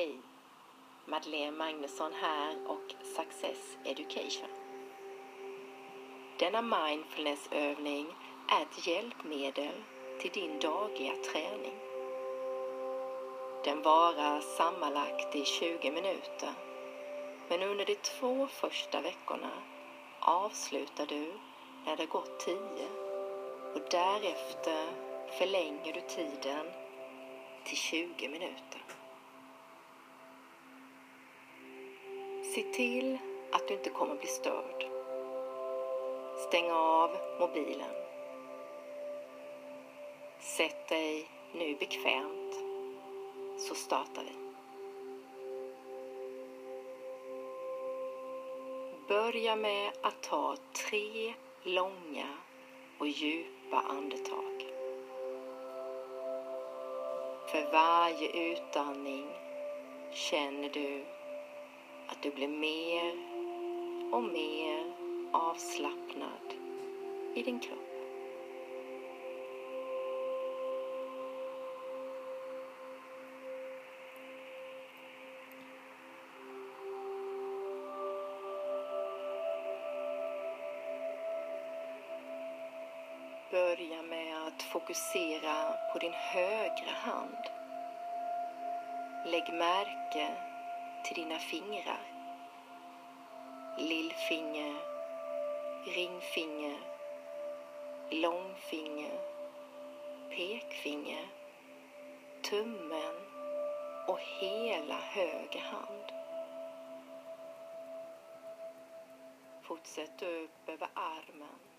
Hej! Madeleine Magnusson här och Success Education. Denna mindfulnessövning är ett hjälpmedel till din dagliga träning. Den varar sammanlagt i 20 minuter, men under de 2 första veckorna avslutar du när det gått 10 och därefter förlänger du tiden till 20 minuter. Se till att du inte kommer bli störd. Stäng av mobilen. Sätt dig nu bekvämt, så startar vi. Börja med att ta 3 långa och djupa andetag. För varje utandning känner du att du blir mer och mer avslappnad i din kropp. Börja med att fokusera på din högra hand. Lägg märke till dina fingrar. Lillfinger, ringfinger, långfinger, pekfinger, tummen och hela höger hand. Fortsätt upp över armen.